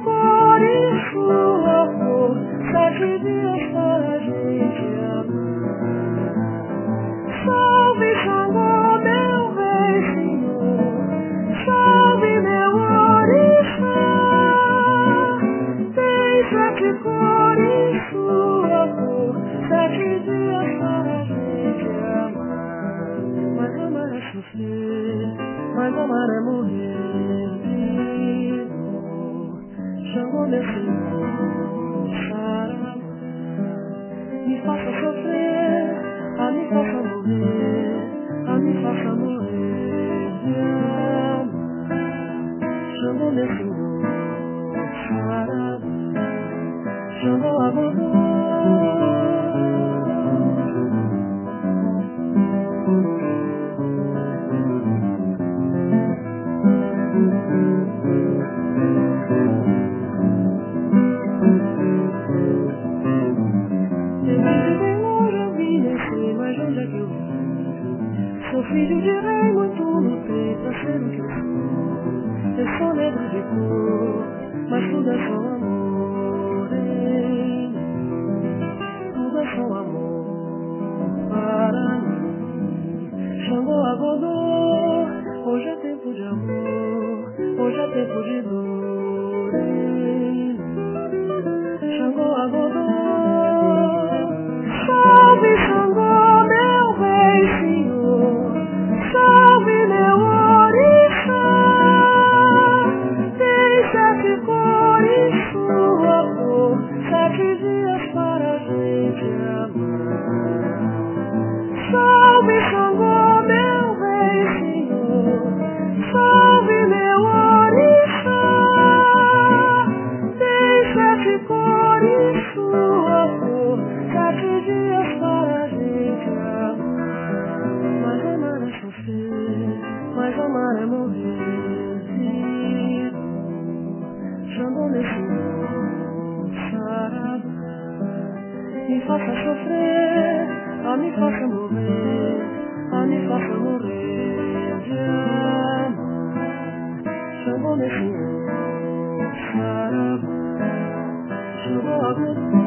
cor e sua cor, 7 dias para a gente amar. Salve Xangô, meu rei senhor, salve meu orixá. Tem 7 cores, sua cor, 7 dias para a gente amar. Mas amar é sofrer, mas amar é morrer. Xangô, meu senhor, saravá, me faça sofrer, me faça morrer, me faça morrer de amar. Xangô, meu senhor, saravá, Xangô, abordou. Mas onde é que eu vim? Sou filho de rei, muito lutei pra ser o que eu sou. Eu sou negro de cor, mas tudo é só amor em mim. Tudo é só amor para mim. Xangô abordou, hoje é tempo de amor, hoje é tempo de dor em mim. Xangô abordou, salve Xangô, meu rei senhor, salve meu orixá. Tem 7 cores, sua cor, 7 dias para a gente amar. Salve Xangô, meu rei senhor, salve meu orixá. Tem 7 cores, sua cor, 7 dias para a gente amar. Mas amar é sofrer, mas amar é morrer. Xangô, meu senhor, saravá, me faça sofrer, me faça morrer, me faça morrer de amar. Xangô, meu senhor, saravá, Xangô, abordou.